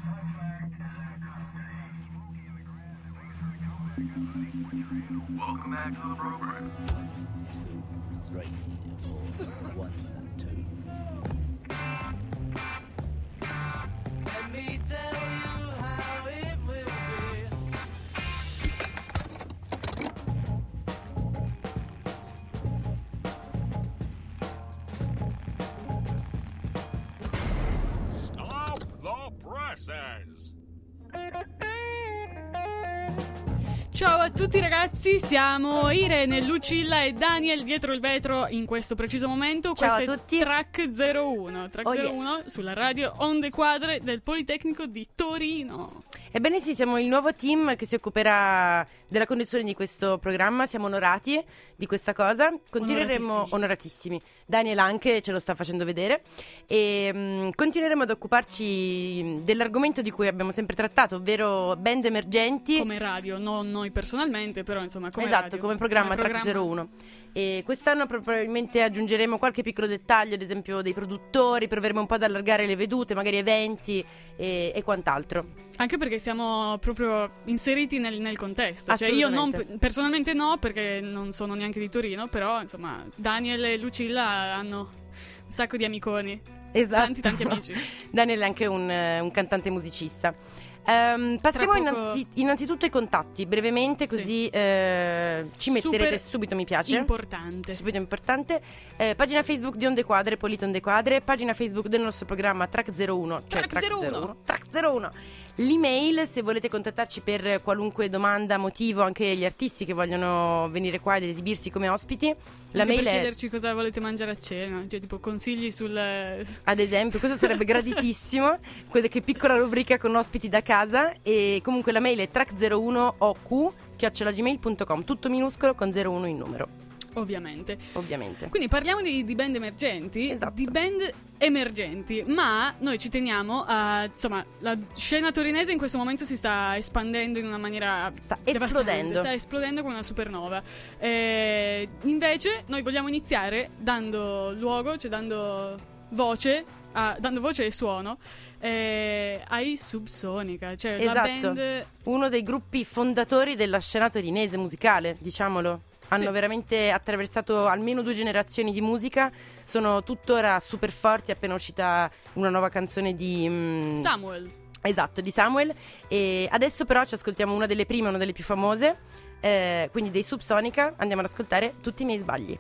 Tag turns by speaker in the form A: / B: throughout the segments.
A: Welcome back to the program.
B: 2, 3, 4, 1, 2.
C: Let me tell you how it will be.
D: Stop the presses!
E: Ciao a tutti ragazzi, siamo Irene, Lucilla e Daniel dietro il vetro in questo preciso momento.
F: Ciao
E: Questo
F: a tutti.
E: è Track 01, Track
F: Oh,
E: 01
F: yes.
E: sulla radio Onde Quadre del Politecnico di Torino.
F: Ebbene sì, siamo il nuovo team che si occuperà della conduzione di questo programma, siamo onorati di questa cosa, continueremo onoratissimi. Daniel anche ce lo sta facendo vedere e continueremo ad occuparci dell'argomento di cui abbiamo sempre trattato, ovvero band emergenti.
E: Come radio, non noi personalmente, però insomma come
F: esatto,
E: radio.
F: come programma Track 01. E quest'anno probabilmente aggiungeremo qualche piccolo dettaglio, ad esempio dei produttori, proveremo un po' ad allargare le vedute, magari eventi e quant'altro.
E: Anche perché siamo proprio inseriti nel contesto. Cioè io non, personalmente no, perché non sono neanche di Torino, però insomma Daniel e Lucilla hanno un sacco di amiconi.
F: Esatto.
E: Tanti amici.
F: Daniel è anche un cantante musicista. Passiamo innanzitutto ai contatti, brevemente, così ci metterete subito mi piace.
E: Importante.
F: Subito importante. Pagina Facebook di Onde Quadre, Polito Onde Quadre, pagina Facebook del nostro programma Track 01, cioè Track 01. L'email, se volete contattarci per qualunque domanda, motivo, anche gli artisti che vogliono venire qua ed esibirsi come ospiti. La
E: anche
F: mail
E: per
F: è
E: chiederci cosa volete mangiare a cena, cioè tipo consigli sul...
F: Ad esempio, questo sarebbe graditissimo, quella che piccola rubrica con ospiti da casa. E comunque la mail è track01oq@gmail.com, tutto minuscolo con 01 in numero.
E: Ovviamente.
F: Quindi
E: parliamo di band emergenti,
F: esatto.
E: Di band emergenti, ma noi ci teniamo a... Insomma, la scena torinese in questo momento si sta espandendo in una maniera devastante, sta esplodendo come una supernova. Invece noi vogliamo iniziare dando luogo, cioè dando voce e suono ai Subsonica, cioè
F: esatto.
E: la band...
F: Uno dei gruppi fondatori della scena torinese musicale, diciamolo. Hanno veramente attraversato almeno 2 generazioni di musica, sono tuttora super forti, è appena uscita una nuova canzone di...
E: Samuel.
F: Esatto, di Samuel. E adesso però ci ascoltiamo una delle prime, una delle più famose, quindi dei Subsonica. Andiamo ad ascoltare Tutti i miei sbagli.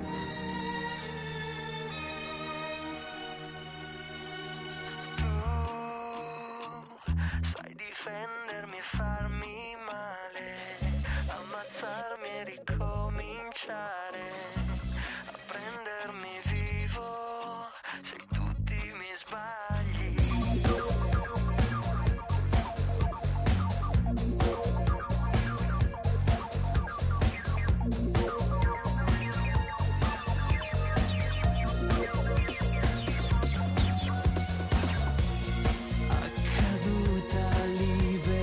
C: Sai difendermi e farmi male, ammazzarmi e ricominciare, a prendermi vivo, se tutti mi sbagli. Accaduta libera.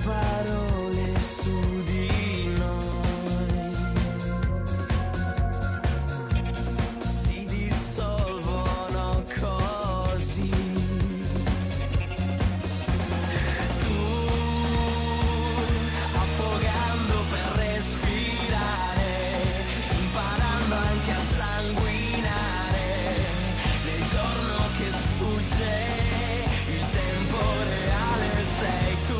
C: parole su di noi si dissolvono così. Tu affogando per respirare, imparando anche a sanguinare nel giorno che sfugge. Il tempo reale sei tu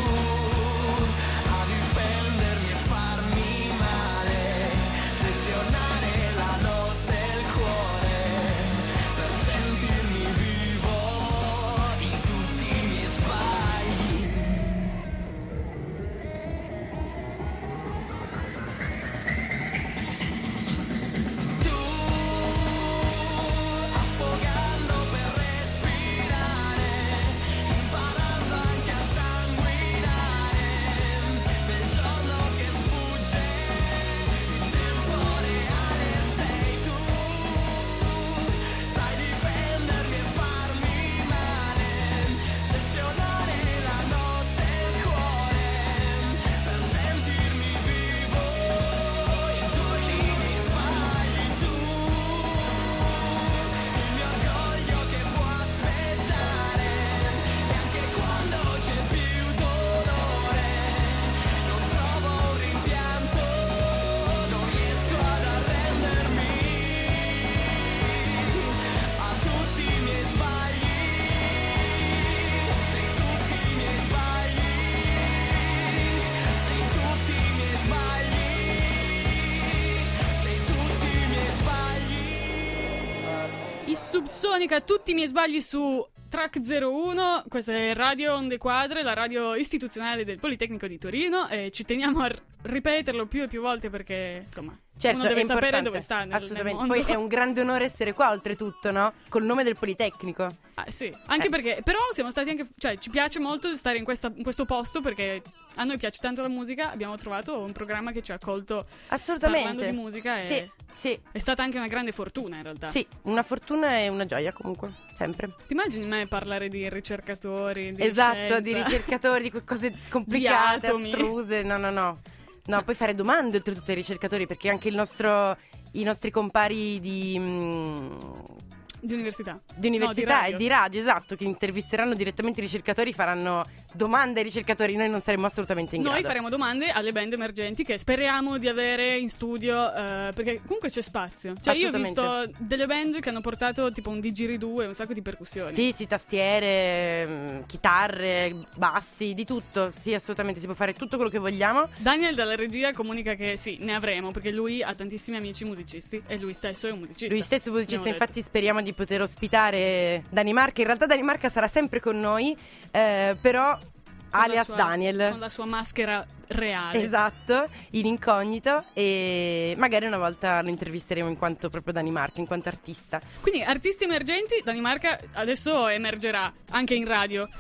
C: a difendermi e farmi male, sezionare la notte e il cuore per sentirmi vivo in tutti i miei sbagli. Tu affogando per respirare, imparando anche a sanguinare nel giorno che sfugge. Il tempo reale sei tu, sai difendermi e farmi male, sezionare la notte e il cuore per sentirmi vivo in tutti i miei sbagli. Tu, il mio orgoglio che può aspettare, e anche quando c'è più dolore non trovo un rimpianto, non riesco ad arrendermi a tutti i miei sbagli. Sei tutti i miei sbagli, sei tutti i miei sbagli, sei tutti i miei sbagli.
E: I Subsonica, tutti i miei sbagli su Track 01. Questa è Radio Onde Quadre, la radio istituzionale del Politecnico di Torino, e ci teniamo a ripeterlo più e più volte perché, insomma,
F: Certo,
E: uno deve
F: è
E: sapere
F: importante,
E: dove sta nel
F: assolutamente.
E: mondo.
F: Poi è un grande onore essere qua, oltretutto, no? Col nome del Politecnico.
E: Ah, sì, anche perché, però siamo stati anche, cioè ci piace molto stare in questo posto perché a noi piace tanto la musica, abbiamo trovato un programma che ci ha accolto
F: Assolutamente.
E: parlando di musica e
F: Sì,
E: è stata anche una grande fortuna in realtà.
F: sì, una fortuna e una gioia comunque, sempre.
E: Ti immagini me parlare di ricercatori, di
F: Esatto,
E: scienza?
F: di ricercatori, di cose complicate,
E: Di atomi.
F: astruse, no. No, poi fare domande oltretutto ai ricercatori, perché anche i nostri compari
E: Di università.
F: di università
E: No, di radio.
F: e di radio, esatto, che intervisteranno direttamente i ricercatori, faranno domande ai ricercatori, noi non saremo assolutamente in
E: Noi
F: grado.
E: faremo domande alle band emergenti che speriamo di avere in studio, perché comunque c'è spazio. Cioè io ho visto delle band che hanno portato tipo un didgeridoo e un sacco di percussioni.
F: Sì, tastiere, chitarre, bassi, di tutto. Sì, assolutamente, si può fare tutto quello che vogliamo.
E: Daniel dalla regia comunica che sì, ne avremo, perché lui ha tantissimi amici musicisti e lui stesso è un musicista.
F: Lui stesso musicista,
E: Abbiamo
F: infatti speriamo di poter ospitare Danimarca. In realtà Danimarca sarà sempre con noi, però
E: detto. Con
F: alias
E: la sua-
F: Daniel.
E: Con la sua maschera reale.
F: Esatto, in incognito, e magari una volta lo intervisteremo in quanto proprio Danimarca, in quanto artista.
E: Quindi artisti emergenti, Danimarca adesso emergerà anche in radio.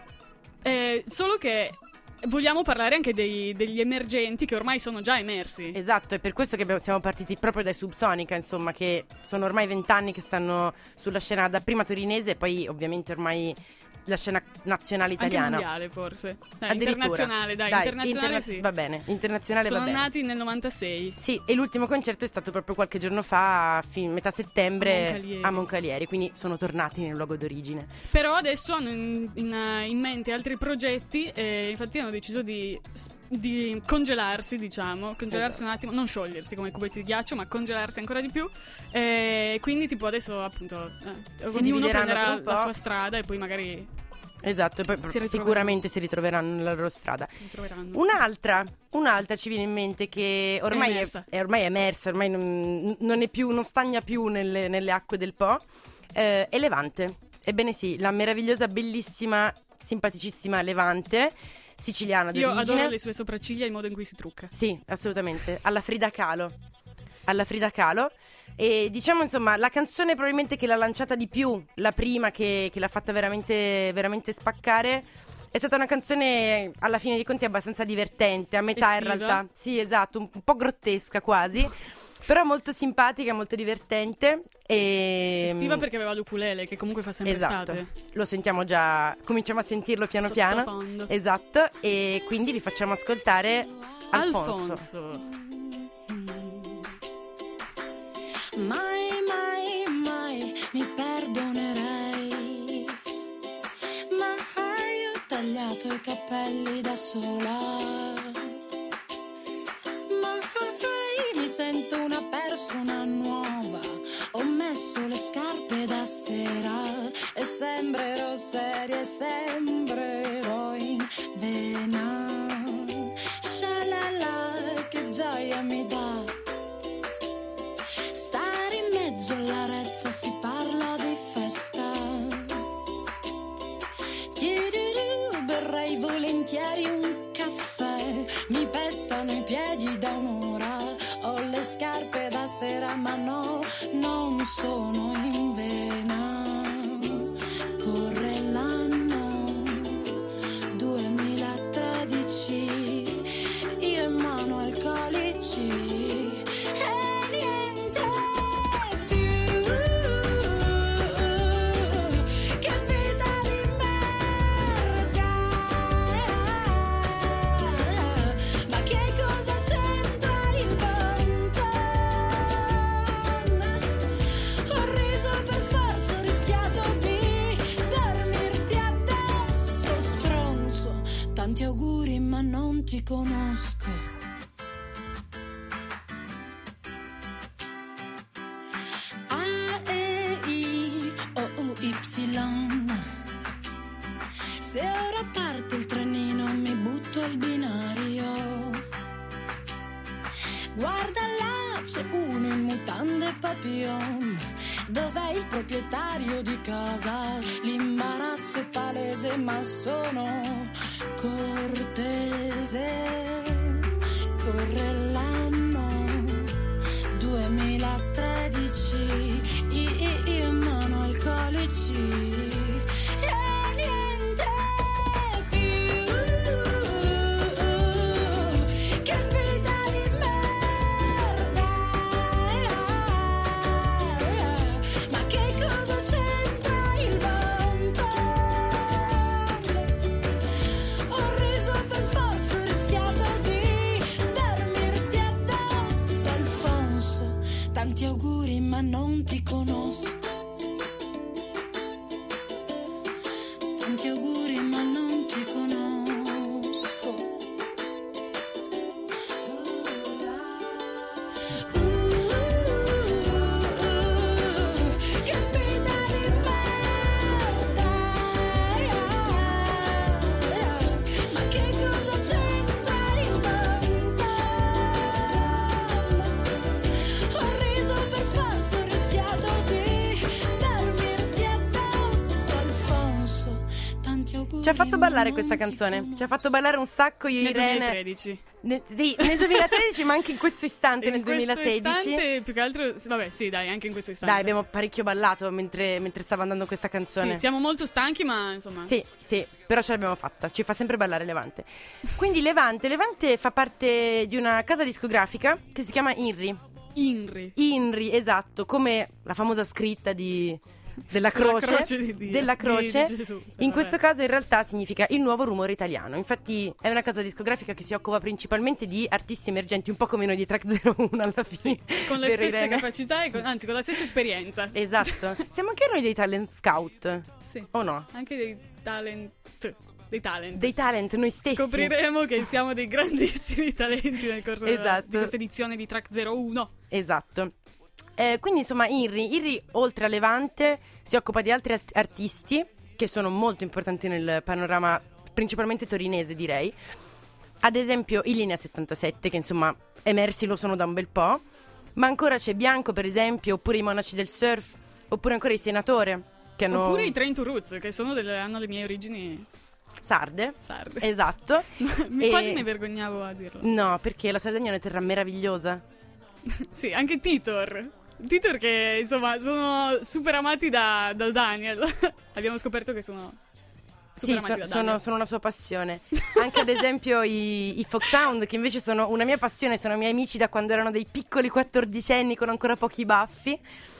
E: Solo che vogliamo parlare anche degli emergenti che ormai sono già emersi.
F: Esatto, è per questo che siamo partiti proprio dai Subsonica, insomma, che sono ormai 20 anni che stanno sulla scena dapprima torinese e poi ovviamente ormai la scena nazionale italiana.
E: Anche mondiale forse.
F: Addirittura.
E: Internazionale, dai, internazionale sì.
F: Va bene, internazionale
E: Sono
F: va bene.
E: nati nel 96.
F: Sì, e l'ultimo concerto è stato proprio qualche giorno fa, metà settembre, a Moncalieri, quindi sono tornati nel luogo d'origine.
E: Però adesso hanno in mente altri progetti e infatti hanno deciso di congelarsi, diciamo, congelarsi un attimo, non sciogliersi come cubetti di ghiaccio, ma congelarsi ancora di più. Quindi tipo adesso appunto ognuno prenderà la sua strada e poi magari
F: esatto, e poi sicuramente si ritroveranno nella loro strada. Un'altra ci viene in mente che ormai è emersa, ormai non stagna più nelle acque del Po, è Levante. Ebbene sì, la meravigliosa, bellissima, simpaticissima Levante, siciliana d'origine.
E: Io adoro le sue sopracciglia e il modo in cui si trucca.
F: Sì, assolutamente, alla Frida Kahlo. E diciamo, insomma, la canzone probabilmente che l'ha lanciata di più, la prima che l'ha fatta veramente, veramente spaccare, è stata una canzone alla fine dei conti abbastanza divertente, a metà in realtà. Sì, esatto, un po' grottesca quasi. Però molto simpatica, molto divertente. E
E: estiva perché aveva l'ukulele, che comunque fa sempre estate.
F: Lo sentiamo già, cominciamo a sentirlo piano piano. Esatto, e quindi vi facciamo ascoltare Alfonso.
G: Mai, mai, mai mi perdonerei, ma io ho tagliato i capelli da sola. Mi sento una persona nuova, ho messo le scarpe da sera e sembrerò seria e sembrerò in vena. Shalala, che gioia mi dà stare in mezzo alla ressa, si parla di festa. Berrei volentieri un caffè, mi pestano i piedi da un'ora. Ho le scarpe da sera ma no, non sono in vena. Corre l'anno 2013, io in mano alcolici e niente più. Che vita di merda, ma che cosa c'entra il Bonton? Ho riso per forza, ho rischiato di dormirti addosso, stronzo. Tanti auguri ma non ti conosco. A-E-I-O-U-Y. Se ora parte il trenino mi butto al binario. Guarda là, c'è uno in mutande e papillon. Dov'è il proprietario di casa? L'imbarazzo è palese ma sono cortese. Corre l'anno 2013, io in mano alcolici e niente più. Che vita di merda, ma che cosa c'entra il Bonton? Ho riso per forza, ho rischiato di dormirti addosso, Alfonso. Tanti auguri ma non ti conosco. Tanti auguri ma non ti conosco. Che vita di merda, ma che cosa c'entra il Bonton? Ho riso per forza, ho rischiato di dormirti addosso, Alfonso. Tanti auguri.
F: Ci ha fatto ballare questa canzone. Ci ha fatto ballare un sacco io e
E: Nel
F: Irene.
E: 2013.
F: Sì, nel 2013, ma anche in questo istante, nel
E: In questo
F: 2016.
E: istante, più che altro, vabbè, sì, dai, anche in questo istante.
F: Dai, abbiamo parecchio ballato mentre stava andando questa canzone.
E: Sì, siamo molto stanchi, ma insomma.
F: Sì, però ce l'abbiamo fatta. Ci fa sempre ballare Levante. Quindi Levante fa parte di una casa discografica che si chiama INRI. INRI, esatto, come la famosa scritta della croce,
E: di
F: della croce.
E: di Gesù.
F: In questo caso in realtà significa il nuovo rumore italiano. Infatti è una casa discografica che si occupa principalmente di artisti emergenti, un po' come noi di Track 01 alla fine.
E: Con le
F: Vero,
E: stesse
F: Irene?
E: capacità e anzi con la stessa esperienza.
F: Esatto. Siamo anche noi dei talent scout.
E: Sì.
F: O no?
E: Anche dei talent.
F: Dei talent noi stessi.
E: Scopriremo che siamo dei grandissimi talenti nel corso di
F: Esatto.
E: questa edizione di Track 01.
F: Esatto. Quindi insomma INRI oltre a Levante si occupa di altri artisti che sono molto importanti nel panorama principalmente torinese, direi. Ad esempio i Linea 77, che insomma emersi lo sono da un bel po'. Ma ancora c'è Bianco, per esempio, oppure i Monaci del Surf, oppure ancora i Senatore, che hanno...
E: Oppure i Train to Roots, che hanno le mie origini
F: sarde.
E: Quasi
F: Esatto.
E: mi vergognavo a dirlo.
F: No, perché la Sardegna è una terra meravigliosa.
E: Sì, anche Titor che insomma sono super amati da Daniel. Abbiamo scoperto che sono
F: Sì, sono una sua passione. Anche ad esempio i folk sound, che invece sono una mia passione, sono miei amici da quando erano dei piccoli 14enni con ancora pochi baffi.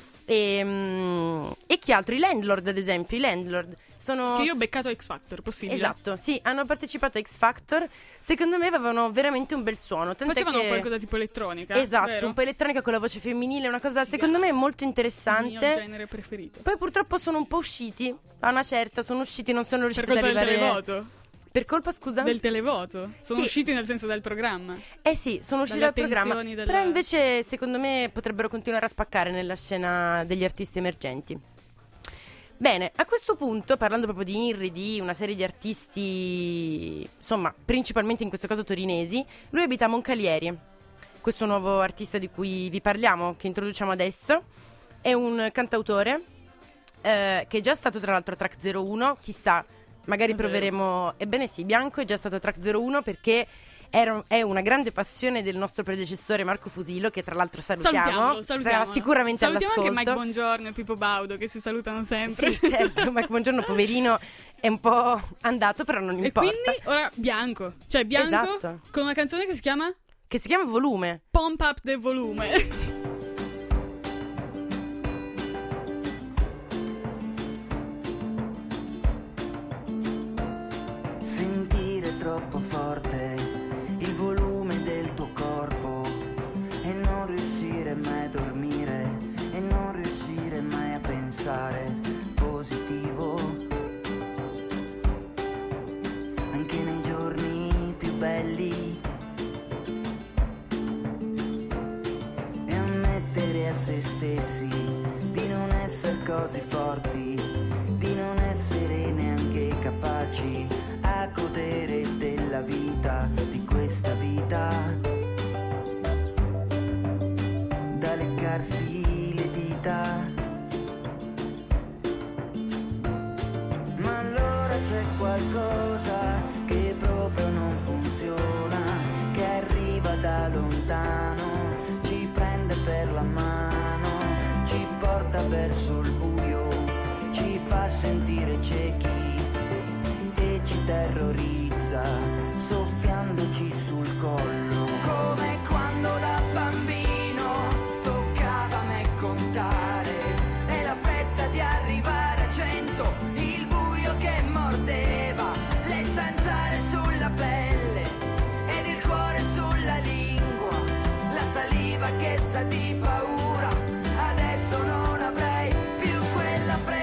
F: E chi altro? I Landlord, ad esempio. I Landlord sono...
E: Che io ho beccato a X Factor, possibile?
F: Esatto, sì, hanno partecipato a X Factor. Secondo me avevano veramente un bel suono.
E: Facevano qualcosa tipo elettronica.
F: Esatto,
E: vero?
F: un po' elettronica con la voce femminile, una cosa secondo me molto interessante.
E: Il mio genere preferito.
F: Poi purtroppo sono un po' usciti, a una certa, non sono riusciti ad arrivare...
E: Per colpa del televoto?
F: Per colpa, scusa?
E: Del televoto? Sono usciti nel senso del programma?
F: Sì, sono usciti dal programma. Però invece, secondo me, potrebbero continuare a spaccare nella scena degli artisti emergenti. Bene, a questo punto, parlando proprio di Inri, di una serie di artisti, insomma, principalmente in questo caso torinesi, lui abita a Moncalieri. Questo nuovo artista di cui vi parliamo, che introduciamo adesso, è un cantautore che è già stato tra l'altro track 01, chissà, magari proveremo. Ebbene sì, Bianco è già stato track 01 perché è una grande passione del nostro predecessore Marco Fusilo, che tra l'altro salutiamo. Sarà sicuramente all'ascolto.
E: Salutiamo anche Mike Bongiorno e Pippo Baudo, che si salutano sempre.
F: Sì, certo, Mike Bongiorno poverino è un po' andato, però non importa.
E: E quindi ora Bianco, cioè Bianco,
F: esatto,
E: con una canzone che si chiama?
F: Che si chiama Volume.
E: Pump Up the Volume.
H: Troppo forte il volume del tuo corpo e non riuscire mai a dormire e non riuscire mai a pensare positivo anche nei giorni più belli e ammettere a se stessi di non essere così forti, di non essere neanche capaci a godere della vita, di questa vita, da leccarsi le dita. Ma allora c'è qualcosa che proprio non funziona, che arriva da lontano, ci prende per la mano, ci porta verso il buio, ci fa sentire ciechi, ci terrorizza, soffiandoci sul collo. Come quando da bambino toccava a me contare e la fretta di arrivare a 100, il buio che mordeva, le zanzare sulla pelle ed il cuore sulla lingua, la saliva che sa di paura, adesso non avrei più quella fretta.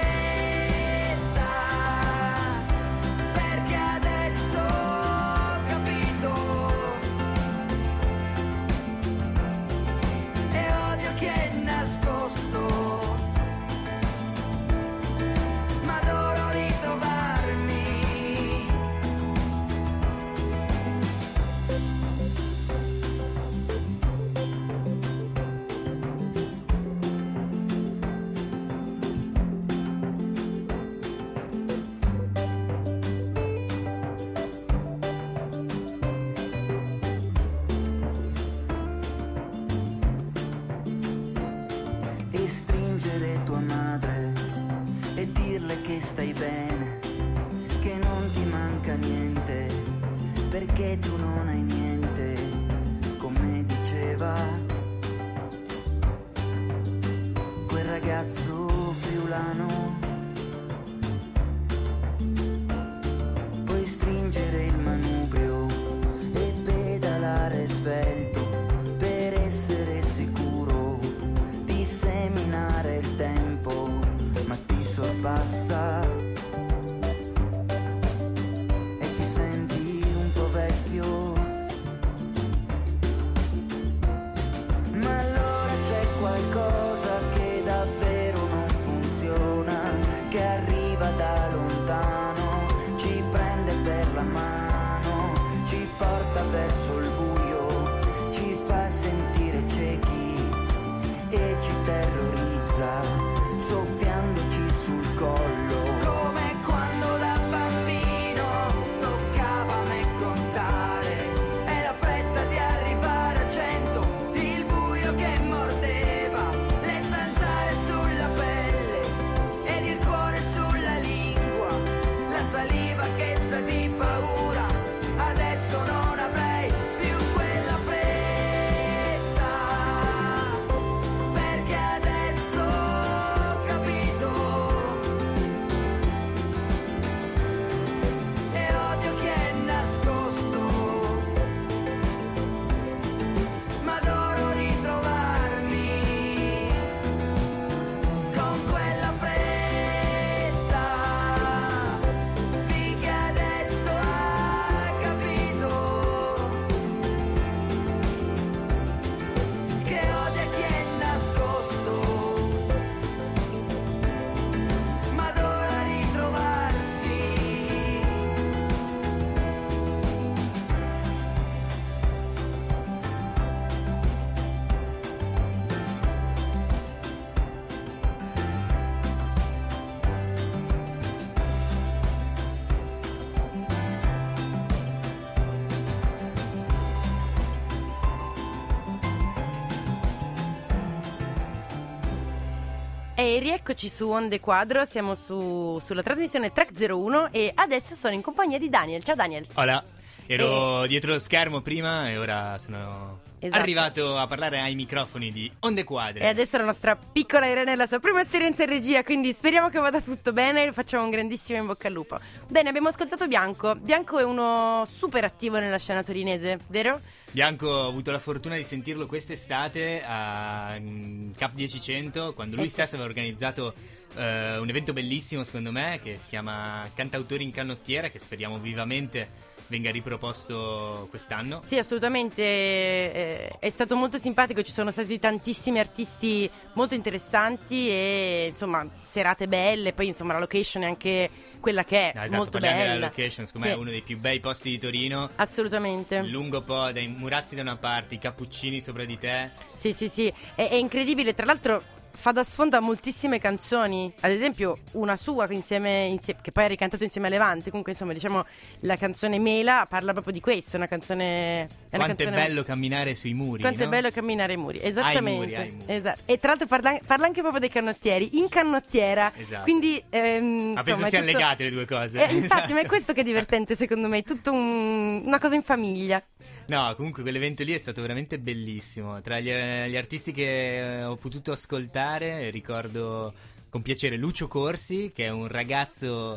H: Che stai bene, che non ti manca niente, perché tu non hai niente, come diceva quel ragazzo friulano. Puoi stringere il manubrio e pedalare svelto per essere sicuro di seminare il tempo, ma ti sorpassa e ti senti un po' vecchio. Ma allora c'è qualcosa che davvero non funziona,
F: E rieccoci su Onde Quadro, siamo sulla trasmissione Track 01 e adesso sono in compagnia di Daniel. Ciao Daniel.
I: Hola, ero dietro lo schermo prima e ora sono arrivato a parlare ai microfoni di Onde Quadre.
F: E adesso la nostra piccola Irene è la sua prima esperienza in regia, quindi speriamo che vada tutto bene, facciamo un grandissimo in bocca al lupo. Bene, abbiamo ascoltato Bianco. Bianco è uno super attivo nella scena torinese, vero?
I: Bianco, ho avuto la fortuna di sentirlo quest'estate a Cap 10 quando lui stesso aveva organizzato un evento bellissimo secondo me che si chiama Cantautori in Canottiera, che speriamo vivamente venga riproposto quest'anno. Sì,
F: assolutamente, è stato molto simpatico, ci sono stati tantissimi artisti molto interessanti e insomma serate belle, poi insomma la location è anche quella che è, esatto, molto bella.
I: Della location, secondo me è uno dei più bei posti di Torino.
F: Assolutamente.
I: Il lungo po', dai Murazzi da una parte, i Cappuccini sopra di te.
F: Sì, è incredibile, tra l'altro fa da sfondo a moltissime canzoni, ad esempio una sua insieme che poi ha ricantato insieme a Levante. Comunque insomma diciamo la canzone Mela parla proprio di questo, una canzone.
I: Quanto è bello camminare sui muri.
F: Quanto
I: no?
F: è bello camminare ai muri, esattamente.
I: Ai muri.
F: Esatto. E tra l'altro parla anche proprio dei canottieri in canottiera.
I: Esatto.
F: Quindi
I: ma penso siano legate le due cose.
F: Infatti, ma è questo che è divertente secondo me, è tutto una cosa in famiglia.
I: No, comunque quell'evento lì è stato veramente bellissimo. Tra gli artisti che ho potuto ascoltare ricordo con piacere Lucio Corsi, che è un ragazzo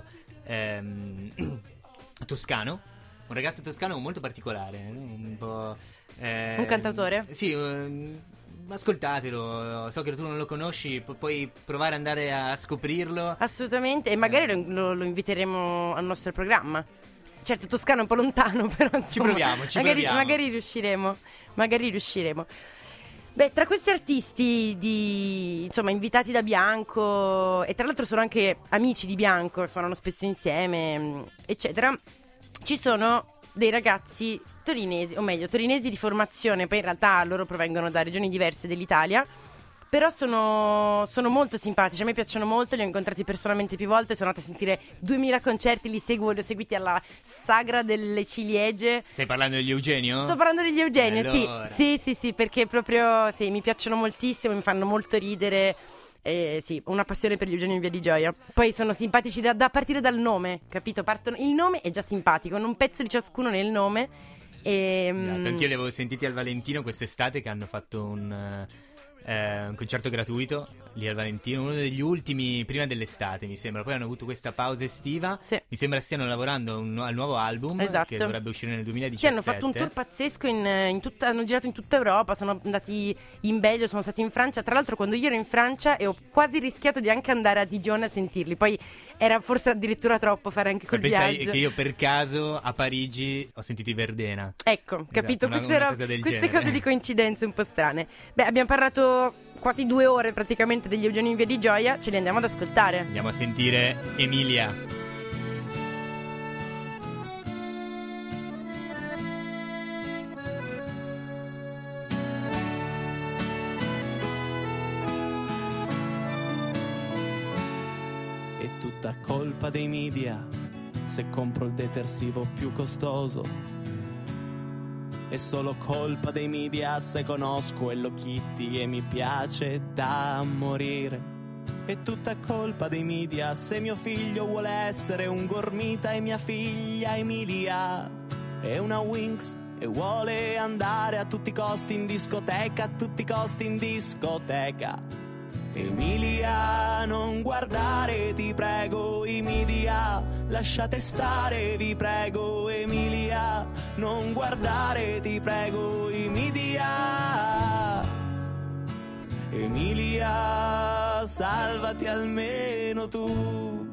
I: toscano. Un ragazzo toscano molto particolare, un po'...
F: un cantautore?
I: Sì, ascoltatelo, so che tu non lo conosci, puoi provare ad andare a scoprirlo.
F: Assolutamente, e magari lo inviteremo al nostro programma. Certo, toscano è un po' lontano, però insomma,
I: ci proviamo.
F: Magari riusciremo. Beh, tra questi artisti insomma invitati da Bianco, e tra l'altro sono anche amici di Bianco, suonano spesso insieme, eccetera, ci sono dei ragazzi torinesi, o meglio torinesi di formazione, poi in realtà loro provengono da regioni diverse dell'Italia, però sono molto simpatici, a me piacciono molto, li ho incontrati personalmente più volte, sono andata a sentire 2000 concerti, li ho seguiti alla Sagra delle Ciliegie.
I: Stai parlando degli Eugenio?
F: Sto parlando degli Eugenio,
I: allora.
F: sì, perché proprio mi piacciono moltissimo, mi fanno molto ridere. Sì, una passione per gli Eugenio in Via di Gioia. Poi sono simpatici da partire dal nome, capito? Il nome è già simpatico, hanno un pezzo di ciascuno nel nome.
I: Anch'io li avevo sentiti al Valentino quest'estate, che hanno fatto un concerto gratuito lì al Valentino, uno degli ultimi prima dell'estate mi sembra, poi hanno avuto questa pausa estiva, sì. Mi sembra stiano lavorando al nuovo album, esatto, che dovrebbe uscire nel 2017.
F: Sì, hanno fatto un tour pazzesco hanno girato in tutta Europa, sono andati in Belgio, sono stati in Francia, tra l'altro quando io ero in Francia e ho quasi rischiato di anche andare a Digione a sentirli, poi era forse addirittura troppo fare anche quel viaggio.
I: Che io per caso a Parigi ho sentito i Verdena,
F: ecco, capito,
I: esatto,
F: queste cose di coincidenze un po' strane. Beh, abbiamo parlato quasi 2 ore praticamente degli Eugenio in Via di Gioia, ce li andiamo ad ascoltare.
I: Andiamo a sentire Emilia.
J: È tutta colpa dei media se compro il detersivo più costoso. È solo colpa dei media se conosco Hello Kitty e mi piace da morire. È tutta colpa dei media se mio figlio vuole essere un gormita e mia figlia Emilia è una Winx e vuole andare a tutti i costi in discoteca, a tutti i costi in discoteca. Emilia, non guardare, ti prego, i media, lasciate stare, vi prego, Emilia, non guardare, ti prego, i media. Emilia, salvati almeno tu.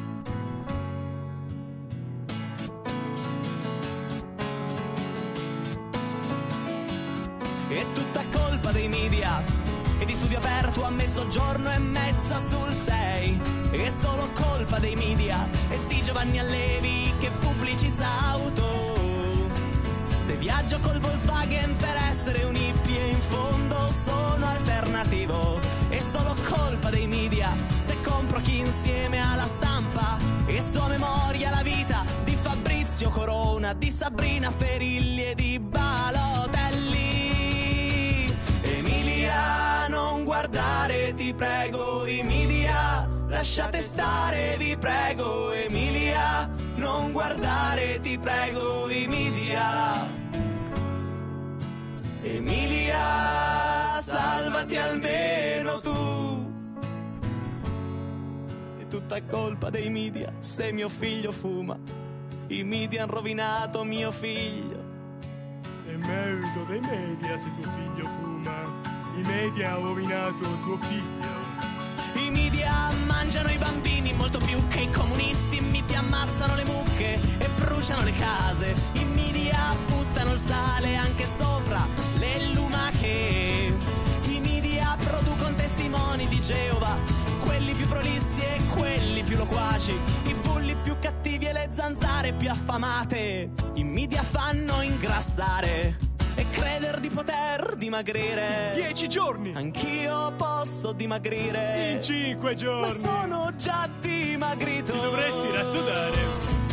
J: È tutta colpa dei media e di Studio Aperto a mezzogiorno e mezza sul 6. È solo colpa dei media e di Giovanni Allevi che pubblicizza auto. Se viaggio col Volkswagen per essere un hippie e in fondo sono alternativo. È solo colpa dei media se compro chi insieme alla Stampa e sua memoria la vita di Fabrizio Corona, di Sabrina Ferilli e di Balotelli. Emilia, non guardare, ti prego, i media. lasciate stare, vi prego, Emilia, non guardare, ti prego, i media. Emilia, salvati almeno tu. È tutta colpa dei media se mio figlio fuma. I media han rovinato mio figlio.
K: È merito dei media se tuo figlio fuma. I media hanno rovinato tuo figlio.
J: I media mangiano i bambini molto più che i comunisti. I media ammazzano le mucche e bruciano le case. I media buttano il sale anche sopra le lumache. I media producono testimoni di Geova, quelli più prolissi e quelli più loquaci, i bulli più cattivi e le zanzare più affamate. I media fanno ingrassare e credere di poter dimagrire.
K: 10 giorni!
J: Anch'io posso dimagrire
K: in 5 giorni!
J: Ma sono già dimagrito.
K: Ti dovresti rassodare.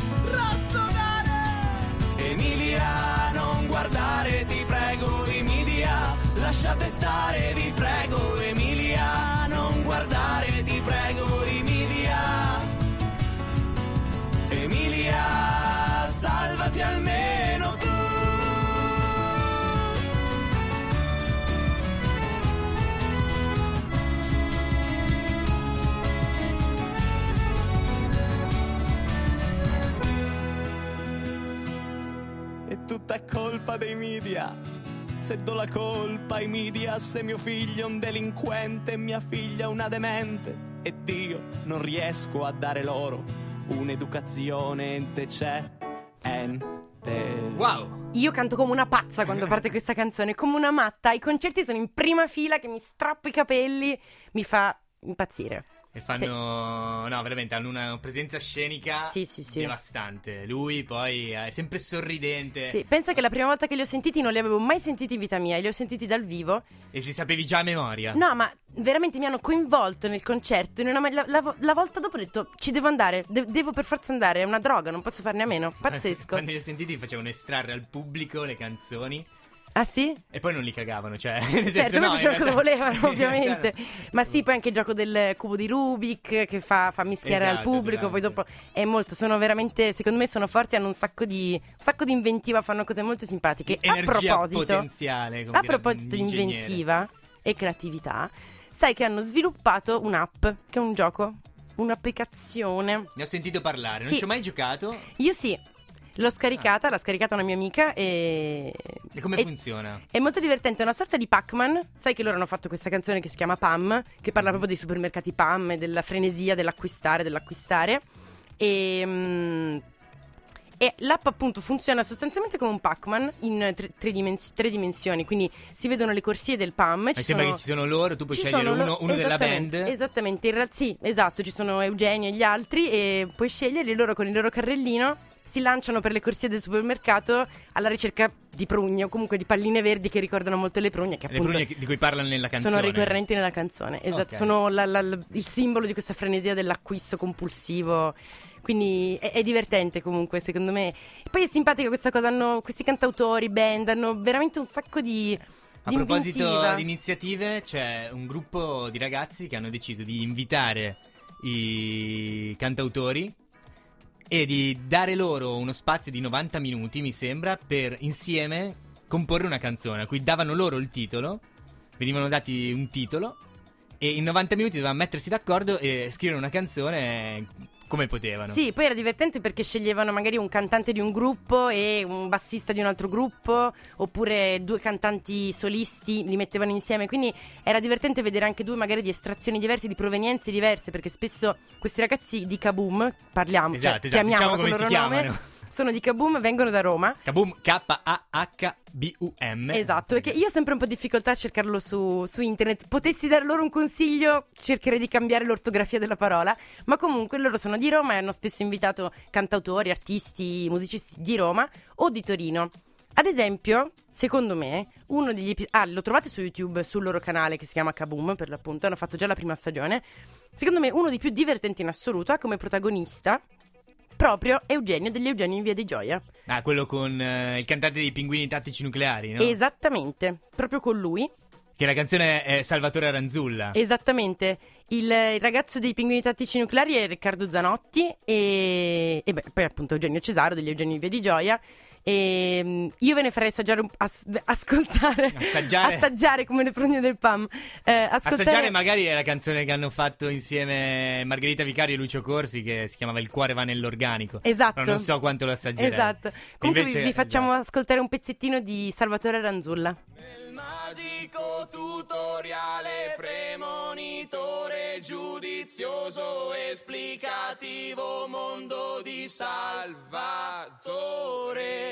J: Emilia, non guardare, ti prego, i media. Lasciate stare, vi prego, Emilia, non guardare, ti prego, i media. Emilia, salvati almeno tu. È tutta colpa dei media. Se do la colpa ai media, se mio figlio è un delinquente e mia figlia una demente, ed io non riesco a dare loro un'educazione decente.
I: Wow!
F: Io canto come una pazza quando parte questa canzone, come una matta. Ai concerti sono in prima fila che mi strappo i capelli, mi fa impazzire.
I: E fanno, no, veramente hanno una presenza scenica
F: sì.
I: devastante. Lui poi è sempre sorridente.
F: Sì, pensa che la prima volta che li ho sentiti non li avevo mai sentiti in vita mia, li ho sentiti dal vivo.
I: E li sapevi già a memoria?
F: No, ma veramente mi hanno coinvolto nel concerto. La volta dopo ho detto ci devo andare, devo per forza andare, è una droga, non posso farne a meno. Pazzesco.
I: Quando li ho sentiti facevano estrarre al pubblico le canzoni.
F: Ah sì?
I: E poi non li cagavano, cioè
F: nel senso, no, facevano cosa volevano ovviamente. Ma sì, poi anche il gioco del cubo di Rubik che fa mischiare al pubblico. Poi dopo è molto, sono veramente, secondo me sono forti, hanno un sacco di inventiva, fanno cose molto simpatiche.
I: Energia potenziale,
F: a proposito di inventiva e creatività, sai che hanno sviluppato un'app, che è un gioco, un'applicazione.
I: Ne ho sentito parlare, non
F: sì.
I: ci ho mai giocato.
F: Io sì. L'ha scaricata una mia amica e
I: come funziona?
F: È molto divertente, è una sorta di Pac-Man. Sai che loro hanno fatto questa canzone che si chiama Pam, che parla proprio dei supermercati Pam e della frenesia dell'acquistare. E l'app appunto funziona sostanzialmente come un Pac-Man in tre dimensioni, quindi si vedono le corsie del Pam.
I: Sembra che ci sono loro, tu puoi scegliere uno della band.
F: Esattamente, sì, esatto, ci sono Eugenio e gli altri e puoi scegliere loro con il loro carrellino. Si lanciano per le corsie del supermercato alla ricerca di prugne o comunque di palline verdi che ricordano molto le prugne, che appunto
I: le prugne di cui parlano nella canzone.
F: Sono ricorrenti nella canzone, esatto, okay. Sono il simbolo di questa frenesia dell'acquisto compulsivo. Quindi è divertente comunque, secondo me. E poi è simpatica questa cosa, hanno questi cantautori, band, hanno veramente un sacco di
I: A proposito di iniziative, c'è un gruppo di ragazzi che hanno deciso di invitare i cantautori e di dare loro uno spazio di 90 minuti, mi sembra, per insieme comporre una canzone a cui davano loro il titolo, venivano dati un titolo e in 90 minuti dovevano mettersi d'accordo e scrivere una canzone come potevano.
F: Sì, poi era divertente perché sceglievano magari un cantante di un gruppo e un bassista di un altro gruppo, oppure due cantanti solisti, li mettevano insieme, quindi era divertente vedere anche due magari di estrazioni diverse, di provenienze diverse, perché spesso questi ragazzi di Kaboom, parliamo,
I: esatto,
F: chiamiamo
I: diciamo come si chiamano.
F: Nome, sono di Kaboom, vengono da Roma.
I: Kaboom, K-A-H-B-U-M.
F: Esatto, perché io ho sempre un po' di difficoltà a cercarlo su internet. Potessi dare loro un consiglio, cercherei di cambiare l'ortografia della parola. Ma comunque loro sono di Roma e hanno spesso invitato cantautori, artisti, musicisti di Roma o di Torino. Ad esempio, secondo me, uno degli lo trovate su YouTube, sul loro canale che si chiama Kaboom, per l'appunto, hanno fatto già la prima stagione. Secondo me uno dei più divertenti in assoluto ha come protagonista proprio Eugenio degli Eugenio in Via di Gioia.
I: Ah, quello con il cantante dei Pinguini Tattici Nucleari, no?
F: Esattamente, proprio con lui.
I: Che la canzone è Salvatore Aranzulla.
F: Esattamente. Il ragazzo dei Pinguini Tattici Nucleari è Riccardo Zanotti e poi appunto Eugenio Cesaro degli Eugenio Via di Gioia. E io ve ne farei assaggiare assaggiare come le prune del PAM.
I: Assaggiare magari è la canzone che hanno fatto insieme Margherita Vicario e Lucio Corsi, che si chiamava Il cuore va nell'organico.
F: Esatto.
I: Però non so quanto lo assaggerei.
F: Esatto. Comunque
I: invece,
F: vi facciamo ascoltare un pezzettino di Salvatore Aranzulla.
C: Nel magico tutoriale premonitore giudizioso esplicativo mondo di Salvatore.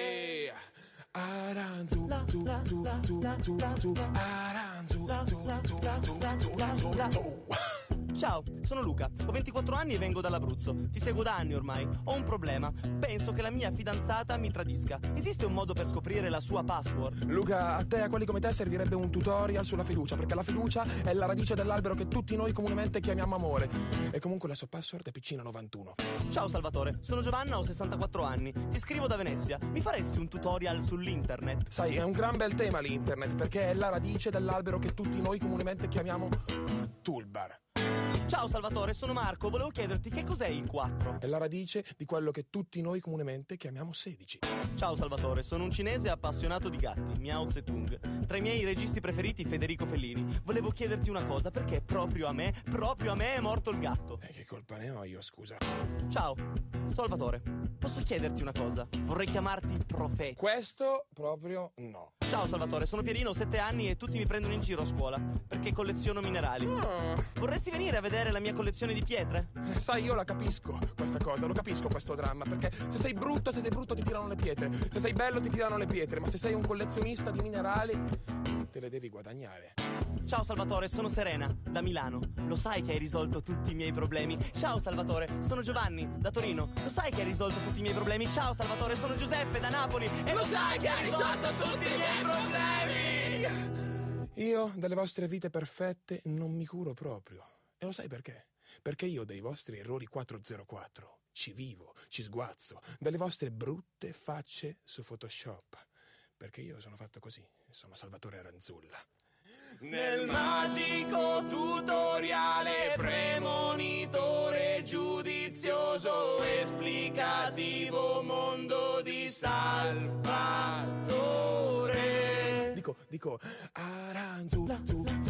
J: Ciao, sono Luca, ho 24 anni e vengo dall'Abruzzo. Ti seguo da anni ormai. Ho un problema. Penso che la mia fidanzata mi tradisca. Esiste un modo per scoprire la sua password?
L: Luca, a te e a quelli come te servirebbe un tutorial sulla fiducia, perché la fiducia è la radice dell'albero che tutti noi comunemente chiamiamo amore. E comunque la sua password è piccina91.
J: Ciao Salvatore, sono Giovanna, ho 64 anni. Ti scrivo da Venezia. Mi faresti un tutorial sull'internet?
L: Sai, è un gran bel tema l'internet, perché è la radice dell'albero che tutti noi comunemente chiamiamo toolbar.
J: Ciao Salvatore, sono Marco, volevo chiederti che cos'è il 4?
L: È la radice di quello che tutti noi comunemente chiamiamo 16.
J: Ciao Salvatore, sono un cinese appassionato di gatti, Miao Zedong. Tra i miei registi preferiti Federico Fellini. Volevo chiederti una cosa, perché proprio a me è morto il gatto?
L: Che colpa ne ho io, scusa?
J: Ciao, Salvatore, posso chiederti una cosa? Vorrei chiamarti Profeta.
L: Questo proprio no.
J: Ciao Salvatore, sono Pierino, ho 7 anni e tutti mi prendono in giro a scuola, perché colleziono minerali. Vorresti venire a vedere la mia collezione di pietre?
L: Sai, io la capisco questa cosa, lo capisco questo dramma, perché se sei brutto ti tirano le pietre, se sei bello ti tirano le pietre, ma se sei un collezionista di minerali te le devi guadagnare.
J: Ciao Salvatore, sono Serena, da Milano. Lo sai che hai risolto tutti i miei problemi? Ciao Salvatore, sono Giovanni, da Torino. Lo sai che hai risolto tutti i miei problemi? Ciao Salvatore, sono Giuseppe, da Napoli. E lo sai che hai risolto tutti i miei problemi?
L: Io delle vostre vite perfette non mi curo proprio. E lo sai perché? Perché io dei vostri errori 404 ci vivo, ci sguazzo, delle vostre brutte facce su Photoshop. Perché io sono fatto così, sono Salvatore Aranzulla.
C: Nel magico tutoriale premonitore giudizioso esplicativo mondo di Salvatore.
L: Dico Aranzulla.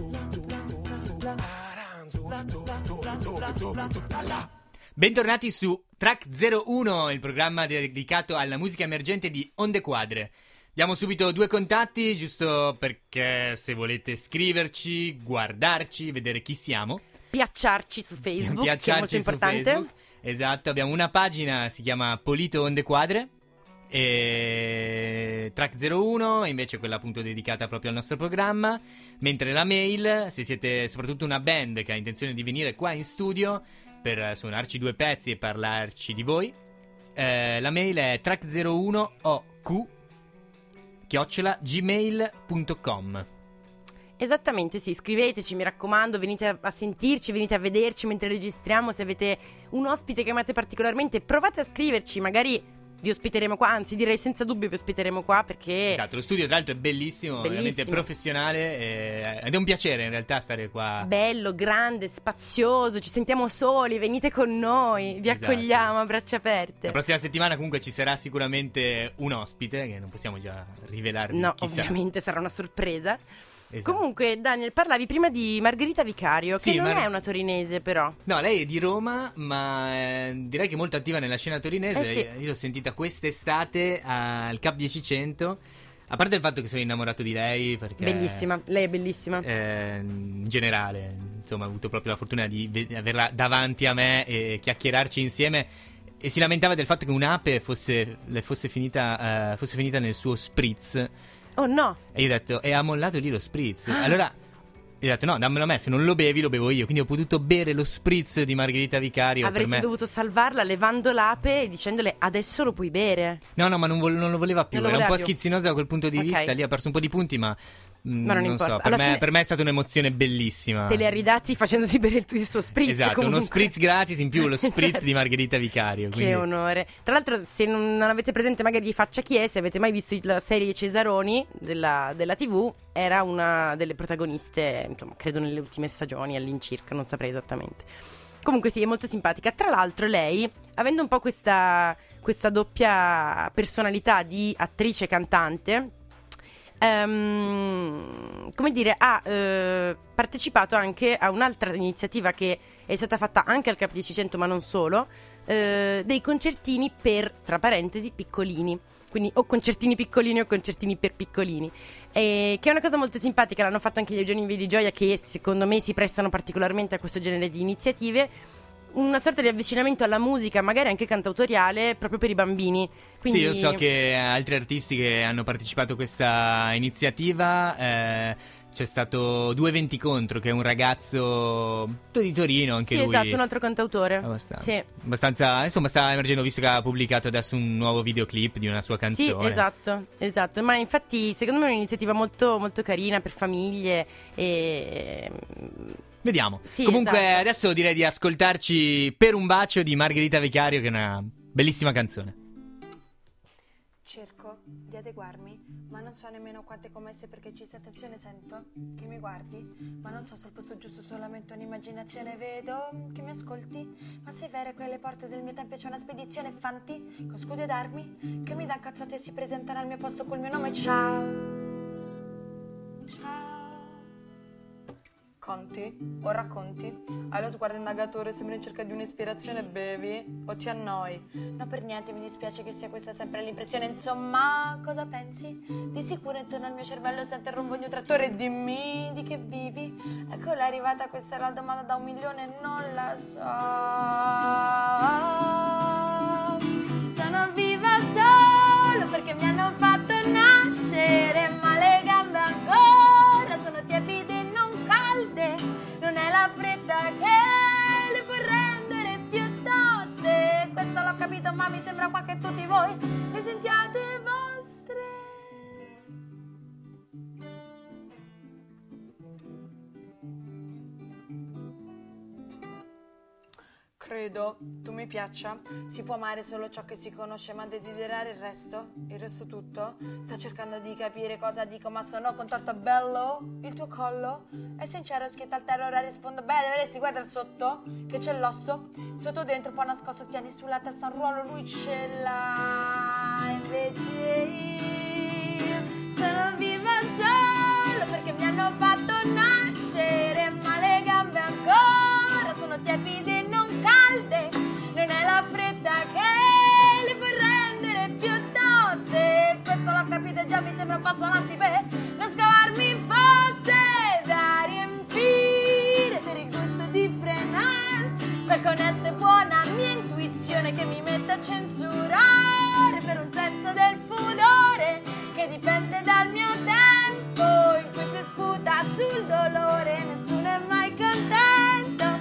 I: Bentornati su Track 01, il programma dedicato alla musica emergente di Onde Quadre. Diamo subito 2 contatti, giusto perché se volete scriverci, guardarci, vedere chi siamo.
F: Piacciarci su Facebook, che è molto importante.
I: Facebook. Esatto, abbiamo una pagina, si chiama Polito Onde Quadre. E Track 01 invece è quella appunto dedicata proprio al nostro programma, mentre la mail, se siete soprattutto una band che ha intenzione di venire qua in studio per suonarci 2 pezzi e parlarci di voi, la mail è track01ok@gmail.com.
F: Esattamente, sì, scriveteci, mi raccomando, venite a sentirci, venite a vederci mentre registriamo. Se avete un ospite che amate particolarmente, provate a scriverci, magari vi ospiteremo qua, anzi direi senza dubbio vi ospiteremo qua, perché
I: esatto, lo studio tra l'altro è bellissimo. Veramente professionale, ed è un piacere in realtà stare qua.
F: Bello, grande, spazioso, ci sentiamo soli, venite con noi, vi accogliamo a braccia aperte.
I: La prossima settimana comunque ci sarà sicuramente un ospite che non possiamo già rivelarvi.
F: No,
I: chissà.
F: Ovviamente sarà una sorpresa.
I: Esatto.
F: Comunque, Daniel, parlavi prima di Margherita Vicario, che non è una torinese, però.
I: No, lei è di Roma, ma direi che è molto attiva nella scena torinese.
F: Sì.
I: Io l'ho sentita quest'estate al Cap 10-100. A parte il fatto che sono innamorato di lei, perché
F: bellissima, lei è bellissima.
I: In generale, insomma, ho avuto proprio la fortuna di averla davanti a me e chiacchierarci insieme. E si lamentava del fatto che un'ape fosse finita nel suo spritz.
F: Oh no!
I: E io ho detto, e ha mollato lì lo spritz. Allora io ho detto, no, dammelo a me, se non lo bevi lo bevo io. Quindi ho potuto bere lo spritz di Margherita Vicario.
F: Avresti dovuto salvarla levando l'ape e dicendole, adesso lo puoi bere.
I: No, ma non lo voleva più. Era un po' schizzinosa da quel punto di vista. Lì ha perso un po' di punti, ma
F: Ma non importa.
I: So, per me è stata un'emozione bellissima.
F: Te li ha ridati facendoti bere il suo spritz.
I: Esatto,
F: comunque.
I: Uno spritz gratis in più, lo spritz di Margherita Vicario.
F: Quindi... Che onore. Tra l'altro, se non avete presente magari di faccia chi è, se avete mai visto la serie Cesaroni della TV, era una delle protagoniste, insomma, credo nelle ultime stagioni all'incirca, non saprei esattamente. Comunque sì, è molto simpatica. Tra l'altro lei, avendo un po' questa doppia personalità di attrice e cantante, come dire, ha partecipato anche a un'altra iniziativa che è stata fatta anche al Club di Cicento, ma non solo, dei concertini per, tra parentesi, piccolini. Quindi o concertini piccolini o concertini per piccolini, che è una cosa molto simpatica. L'hanno fatto anche gli Eugenio Invi di Gioia, che secondo me si prestano particolarmente a questo genere di iniziative. Una sorta di avvicinamento alla musica, magari anche cantautoriale, proprio per i bambini. Quindi... Sì,
I: io so che altri artisti che hanno partecipato a questa iniziativa, c'è stato 2 Venti Contro, che è un ragazzo di Torino, anche
F: sì,
I: lui.
F: Sì, esatto, un altro cantautore.
I: Abbastanza, insomma, sta emergendo, visto che ha pubblicato adesso un nuovo videoclip di una sua canzone.
F: Sì, esatto. Ma infatti, secondo me è un'iniziativa molto, molto carina per famiglie e...
I: Vediamo.
F: Sì,
I: comunque
F: esatto.
I: Adesso direi di ascoltarci Per un bacio di Margherita Vicario, che è una bellissima canzone.
M: Cerco di adeguarmi, ma non so nemmeno quante commesse, perché ci sta attenzione, sento che mi guardi, ma non so se al posto giusto solamente un'immaginazione, vedo che mi ascolti, ma se è vero che alle porte del mio tempio c'è una spedizione fanti, con scudi ed armi, che mi dan cazzotti e si presentano al mio posto col mio nome. Ciao, ciao. Conti o racconti? Hai lo sguardo indagatore, sembri in cerca di un'ispirazione, bevi o ti annoi? No, per niente, mi dispiace che sia questa sempre l'impressione. Insomma, cosa pensi? Di sicuro intorno al mio cervello sente il rombo di un trattore. Dimmi di che vivi. Eccola, è arrivata, questa è la domanda da 1 milione, non la so. Sono viva solo perché mi hanno fatto nascere, ma le gambe ancora sono tiepide, non è la fretta che le può rendere più toste. Questo l'ho capito, ma mi sembra qua che tutti voi vi sentiate vostre. Credo tu mi piaccia. Si può amare solo ciò che si conosce, ma desiderare il resto tutto. Sto cercando di capire cosa dico, ma sono contorta. Bello il tuo collo è sincero, schietta al terrore. Ora rispondo, beh, dovresti guardare sotto, che c'è l'osso sotto dentro, un po' nascosto, tieni sulla testa un ruolo, lui ce l'ha. Invece io sono viva solo perché mi hanno fatto nascere, ma le gambe ancora sono tiepide, calde, non è la fredda che le può rendere più toste. Questo l'ho capito, già mi sembra un passo avanti per non scavarmi in fosse da riempire, per il gusto di frenare qualche onesta e buona mia intuizione che mi mette a censurare, per un senso del pudore che dipende dal mio tempo in cui si sputa sul dolore. Nessuno è mai contento.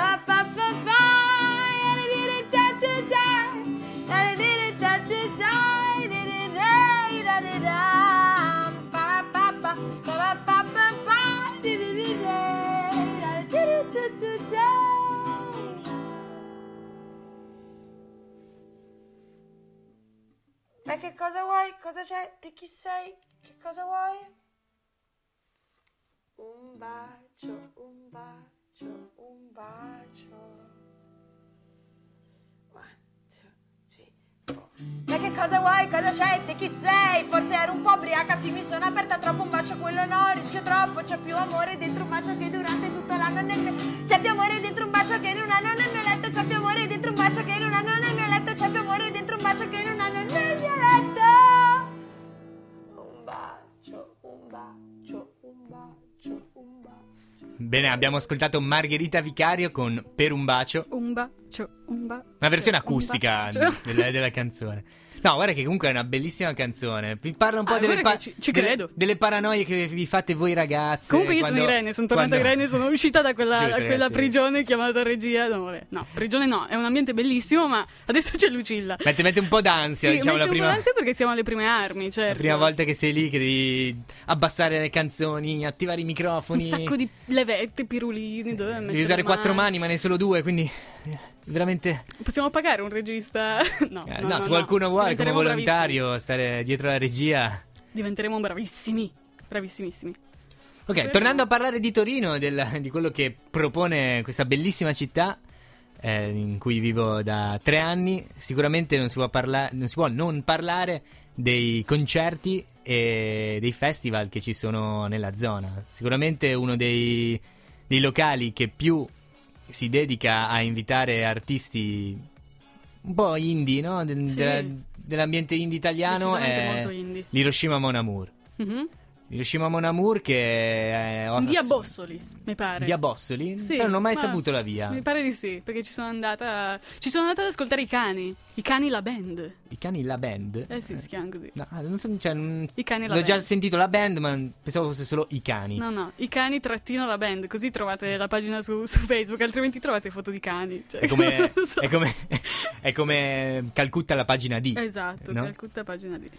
M: Beh, che cosa vuoi? Cosa c'è? Di chi sei? Che cosa vuoi? Un bacio, un bacio, un bacio. Beh, che cosa vuoi? Cosa c'è? Te chi sei? Forse ero un po' ubriaca, sì, mi sono aperta troppo, un bacio quello no, rischio troppo. C'è più amore dentro un bacio che durante tutto l'anno c'è più amore dentro un bacio che in un anno nel mio letto. C'è più amore dentro un bacio che in un anno nel mio letto. C'è più amore dentro un bacio che in un anno nel mio letto. Un bacio, un bacio, un bacio, un bacio.
I: Bene, abbiamo ascoltato Margherita Vicario con Per un bacio.
E: Un bacio, un bacio.
I: Una versione acustica della canzone. No, guarda che comunque è una bellissima canzone. Vi parla un po' delle paranoie che vi fate voi ragazze.
E: Comunque io sono Irene, sono tornata Irene, sono uscita da quella prigione chiamata regia. No, prigione no, è un ambiente bellissimo, ma adesso c'è Lucilla.
I: Mette un po' d'ansia, diciamo,
E: un po' d'ansia perché siamo alle prime armi, certo.
I: La prima volta che sei lì, che devi abbassare le canzoni, attivare i microfoni.
E: Un sacco di levette, pirulini,
I: devi usare 4 mani, ma ne hai solo 2, quindi veramente.
E: Possiamo pagare un regista? No,
I: se qualcuno vuole come volontario stare dietro la regia,
E: diventeremo bravissimissimi.
I: Ok, tornando a parlare di Torino, di quello che propone questa bellissima città in cui vivo da 3 anni, sicuramente non si può non parlare dei concerti e dei festival che ci sono nella zona. Sicuramente uno dei locali che più si dedica a invitare artisti un po' indie, no? Dell'ambiente indie italiano è l'Hiroshima Mon Amour.
E: Mm-hmm.
I: Hiroshima Mon Amour che è
E: via Bossoli, mi pare.
I: Via Bossoli?
E: Sì,
I: non ho mai saputo la via.
E: Mi pare di sì, perché ci sono andata ad ascoltare i cani la band.
I: I cani la band?
E: Sì, si chiamano così.
I: No, non so,
E: I cani la
I: l'ho
E: band.
I: già sentito la band, ma pensavo fosse solo i cani.
E: No, i cani / la band, così trovate la pagina su Facebook, altrimenti trovate foto di cani. Cioè,
I: è come Calcutta la pagina D.
E: Esatto, no? Calcutta pagina D.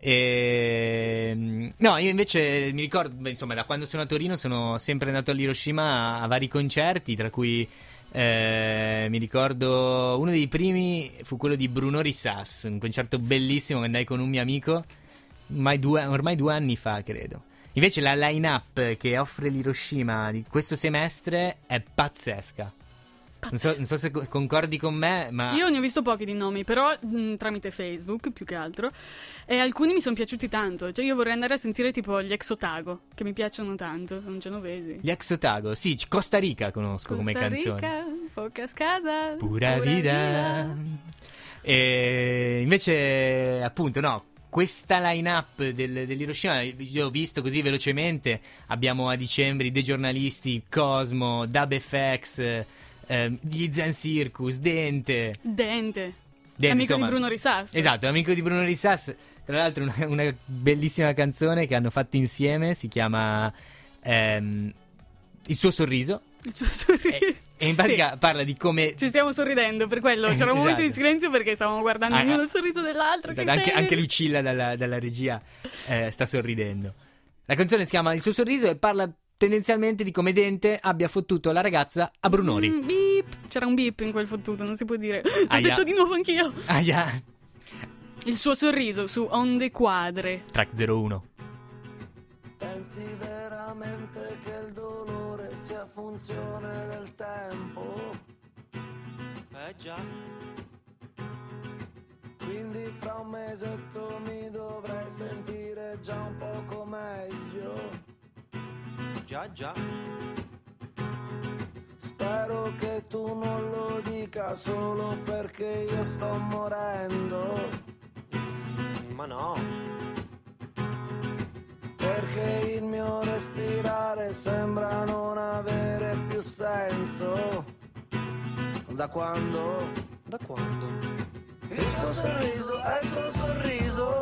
I: No, io invece mi ricordo, insomma, da quando sono a Torino sono sempre andato all'Hiroshima a vari concerti, tra cui mi ricordo uno dei primi fu quello di Bruno Risas, un concerto bellissimo che andai con un mio amico ormai 2 anni fa, credo. Invece la line-up che offre l'Hiroshima di questo semestre è pazzesca. Non so se concordi con me, ma
E: io ne ho visto pochi di nomi, però tramite Facebook più che altro, e alcuni mi sono piaciuti tanto. Cioè io vorrei andare a sentire tipo gli Ex Otago, che mi piacciono tanto, sono genovesi.
I: Gli Ex Otago, sì, Costa Rica conosco come canzone.
E: Costa Rica, pocas casas,
I: pura vida. E invece, appunto, no, questa line-up dell'Hiroshima, io ho visto così velocemente, abbiamo a dicembre dei giornalisti, Cosmo, Dub FX, gli Zen Circus, Dente, amico
E: insomma, di Bruno Risas.
I: Esatto, amico di Bruno Risas. Tra l'altro una bellissima canzone che hanno fatto insieme, si chiama Il suo sorriso. E in pratica parla di come
E: ci stiamo sorridendo, per quello c'era un momento di silenzio perché stavamo guardando ognuno il sorriso dell'altro.
I: Esatto, anche Lucilla dalla regia sta sorridendo. La canzone si chiama Il suo sorriso e parla tendenzialmente di come Dente abbia fottuto la ragazza a Brunori.
E: Beep. C'era un beep in quel fottuto, non si può dire. L'ho detto di nuovo anch'io. Il suo sorriso su Onde Quadre,
I: track 01.
N: Pensi veramente che il dolore sia funzione del tempo? Già. Quindi fra un mesetto mi dovrei sentire già un poco meglio. Già. Spero che tu non lo dica solo perché io sto morendo. Ma no. Perché il mio respirare sembra non avere più senso. Da quando? Il tuo sorriso è il tuo sorriso.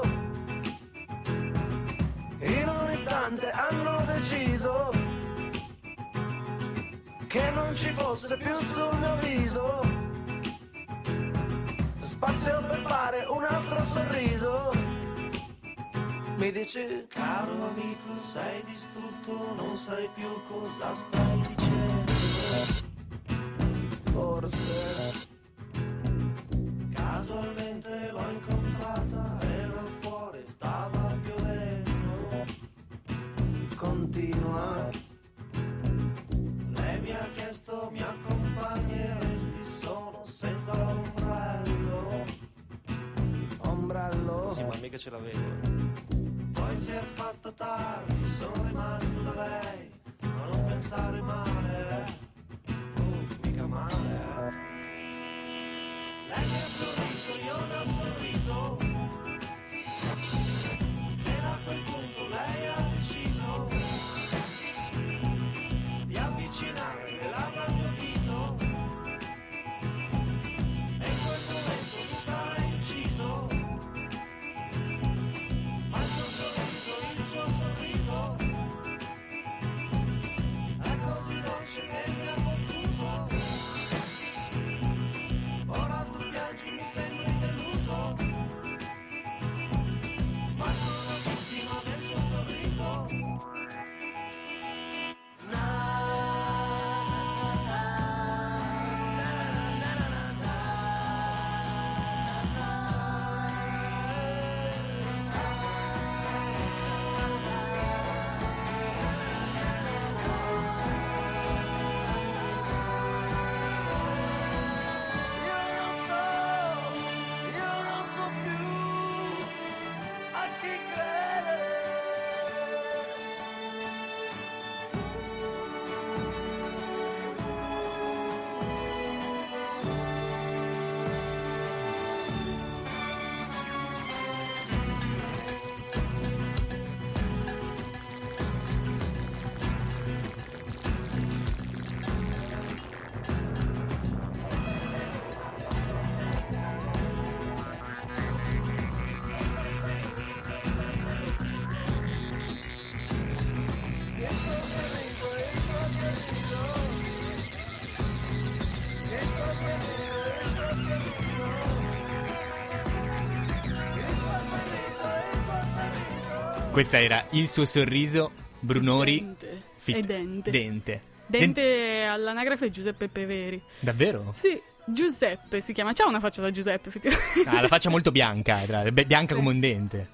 N: In un istante hanno deciso che non ci fosse più sul mio viso spazio per fare un altro sorriso. Mi dici, caro amico, sei distrutto, non sai più cosa stai dicendo. Forse casualmente l'ho incontrata, ero fuori, stava piovendo. Continua. Lei mi ha chiesto, mi accompagneresti, sono senza ombrello. Sì, ma mica ce l'avevo. Poi si è fatta tardi, sono rimasto da lei, ma non pensare male, mica male. Lei mi ha sorriso, io mi ho sorriso, e da quel punto lei ha deciso di avvicinare le labbra al mio viso, e in quel momento mi sarei ucciso.
I: Questa era Il suo sorriso, Brunori.
E: Dente all'anagrafe Giuseppe Peveri.
I: Davvero?
E: Sì, Giuseppe si chiama. C'ha una faccia da Giuseppe, effettivamente.
I: La faccia molto bianca, bianca come un dente.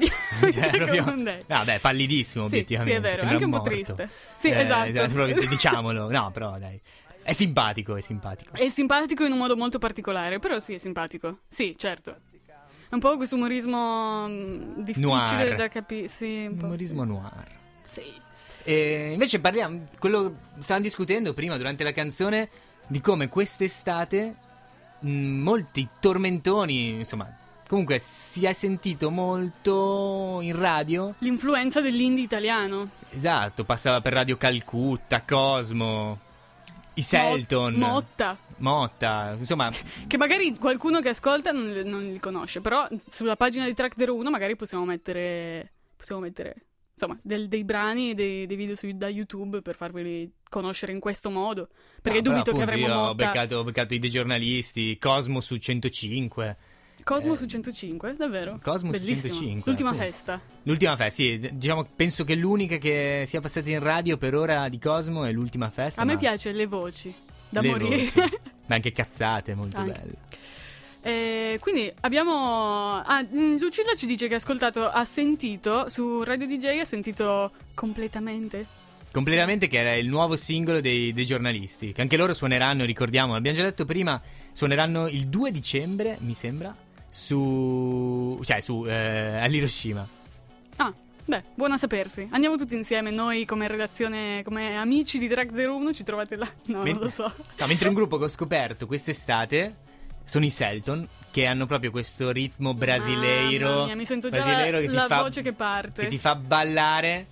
I: Pallidissimo, obiettivamente.
E: Sì, è vero,
I: sembra
E: anche un po'
I: morto.
E: Triste. Sì, esatto.
I: Diciamolo. No, però dai. È simpatico.
E: È simpatico in un modo molto particolare, però sì, è simpatico. Sì, certo. È un po' questo umorismo difficile
I: noir.
E: da capire. Sì, un po'.
I: Umorismo noir.
E: Sì.
I: E invece stavamo discutendo prima durante la canzone di come quest'estate molti tormentoni, insomma, comunque si è sentito molto in radio
E: l'influenza dell'indie italiano.
I: Esatto, passava per Radio Calcutta, Cosmo, i Selton, Motta, insomma,
E: che magari qualcuno che ascolta non li conosce, però sulla pagina di Track 01 magari possiamo mettere insomma dei brani e dei video da YouTube per farveli conoscere in questo modo, perché dubito che avremmo Motta.
I: Ho beccato i dei giornalisti, Cosmo su 105.
E: Cosmo su 105, davvero?
I: Cosmo
E: bellissimo.
I: Su 105.
E: L'ultima festa,
I: sì, diciamo, penso che l'unica che sia passata in radio per ora di Cosmo è l'ultima festa.
E: A me piace le voci, da morire.
I: Ma anche cazzate, molto belle.
E: Quindi abbiamo Lucilla ci dice che ha sentito su Radio DJ, ha sentito Completamente,
I: che era il nuovo singolo dei giornalisti, che anche loro suoneranno, ricordiamo, l'abbiamo già detto prima, suoneranno il 2 dicembre, mi sembra, all'Hiroshima.
E: Buona sapersi. Andiamo tutti insieme, noi come redazione, come amici di Track 01, ci trovate là? No, non lo so.
I: No, mentre un gruppo che ho scoperto quest'estate sono i Selton, che hanno proprio questo ritmo brasileiro.
E: Mamma mia, mi sento già la voce che parte.
I: Che ti fa ballare.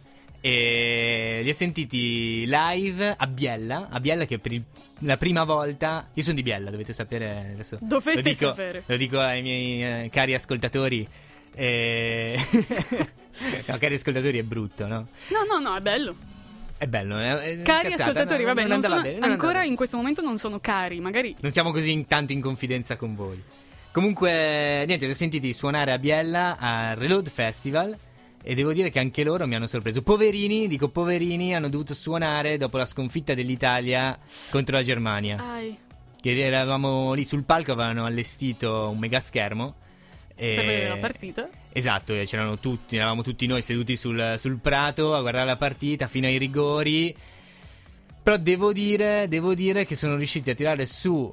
I: E li ho sentiti live a Biella che per la prima volta, io sono di Biella, dovete sapere adesso.
E: Dovete sapere.
I: Lo dico ai miei cari ascoltatori. No, cari ascoltatori è brutto, no?
E: No, è bello.
I: È bello,
E: cari ascoltatori, vabbè, ancora in questo momento non sono cari, magari.
I: Non siamo così tanto in confidenza con voi. Comunque, niente, li ho sentiti suonare a Biella al Reload Festival. E devo dire che anche loro mi hanno sorpreso. Poverini, hanno dovuto suonare dopo la sconfitta dell'Italia contro la Germania. Che eravamo lì sul palco, avevano allestito un mega schermo
E: per vedere la partita.
I: Esatto, c'erano tutti, eravamo tutti noi seduti sul prato a guardare la partita fino ai rigori. Però devo dire che sono riusciti a tirare su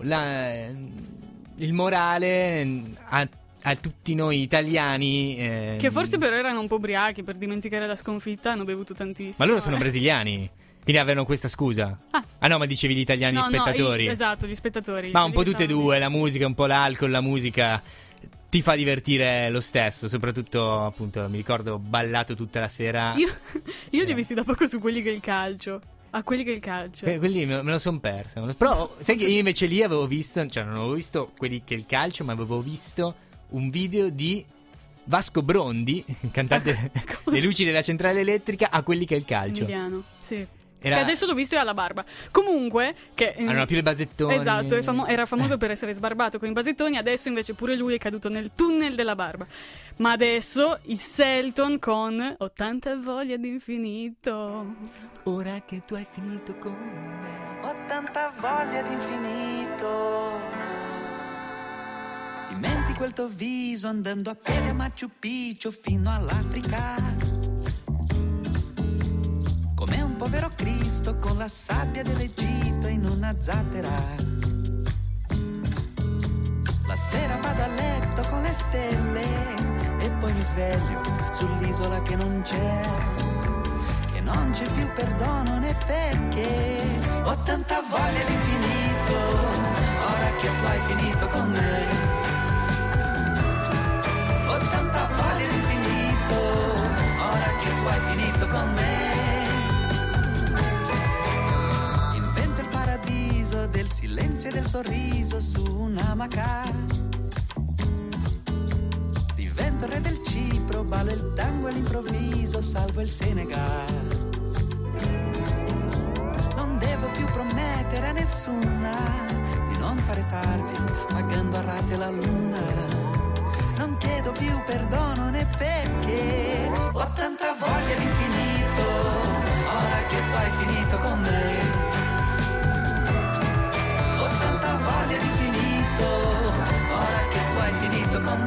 I: il morale a tutti noi italiani,
E: che forse però erano un po' ubriachi per dimenticare la sconfitta, hanno bevuto tantissimo.
I: Ma loro sono brasiliani, quindi avevano questa scusa. No, ma dicevi gli italiani, gli spettatori.
E: Esatto, gli spettatori.
I: Ma un po' tutte e due, la musica, un po' l'alcol, la musica ti fa divertire lo stesso. Soprattutto, appunto, mi ricordo, ho ballato tutta la sera.
E: Io li ho visti da poco su Quelli che il calcio. A Quelli che il calcio.
I: Quelli me lo son persa. Però sai che io invece lì avevo visto, cioè non avevo visto Quelli che il calcio, ma avevo visto un video di Vasco Brondi, cantante Le luci della centrale elettrica, a Quelli che è il calcio.
E: Emiliano, sì. Che adesso l'ho visto e ha la barba. Comunque, che
I: non ha più le basettoni.
E: Esatto, era famoso per essere sbarbato con i basettoni. Adesso invece pure lui è caduto nel tunnel della barba. Ma adesso i Selton con 80 voglia d'infinito.
H: Ora che tu hai finito con me, ho tanta voglia d'infinito. Dimentico il tuo viso andando a piedi a Machu Picchu fino all'Africa. Come un povero Cristo con la sabbia dell'Egitto in una zattera. La sera vado a letto con le stelle e poi mi sveglio sull'isola che non c'è più perdono né perché. Ho tanta voglia d'infinito, ora che tu hai finito con me. Ho tanta voglia d'infinito, ora che tu hai finito con me. Invento il paradiso del silenzio e del sorriso su un'amaca. Divento il re del Cipro, ballo il tango all'improvviso, salvo il Senegal. Non devo più promettere a nessuna di non fare tardi, pagando a rate la luna.
O: non chiedo più perdono né perché. Ho tanta voglia di infinito, ora che tu hai finito con me. Ho tanta voglia di infinito, ora che tu hai finito con